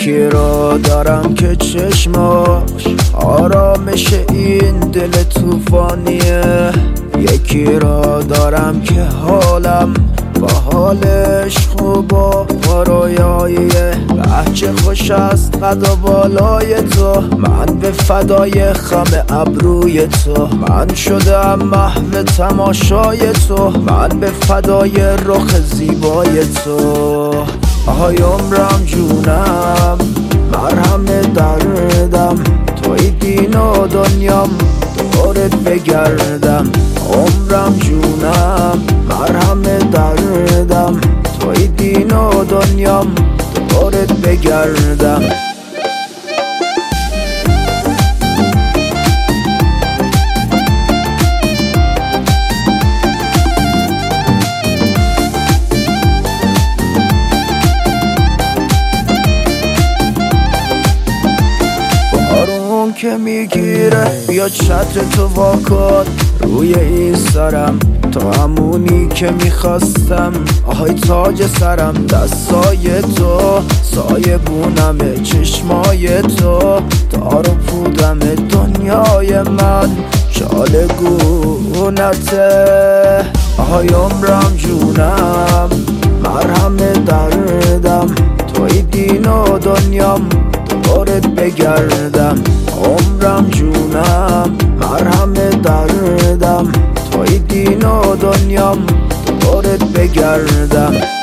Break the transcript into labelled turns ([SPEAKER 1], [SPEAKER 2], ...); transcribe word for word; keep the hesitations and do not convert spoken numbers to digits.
[SPEAKER 1] یکی را دارم که چشماش آرامش این دل توفانیه، یکی را دارم که حالم با حالش خوب و رویاییه. بچه خوش است قد و بالای تو، من به فدای خم ابروی تو، من شدم محو تماشای تو، من به فدای رخ زیبای تو. آهای عمرم جونم مرهم دردم، توی دین و دنیام دورت بگردم. عمرم جونم مرهم دردم، توی دین و دنیام دورت بگردم. که میگیره بیا چتر تو واکن روی این سرم، تو همونی که میخواستم. آهای تاج سرم دستای تو، سایه بونم چشمای تو، دار و پودم دنیای من چالگونته. آهای عمرم جونم مرهم دردم، توی دین و دنیام دورت بگردم. عمرم جونم مرهم دردم، توی دین و دنیام دورت بگردم.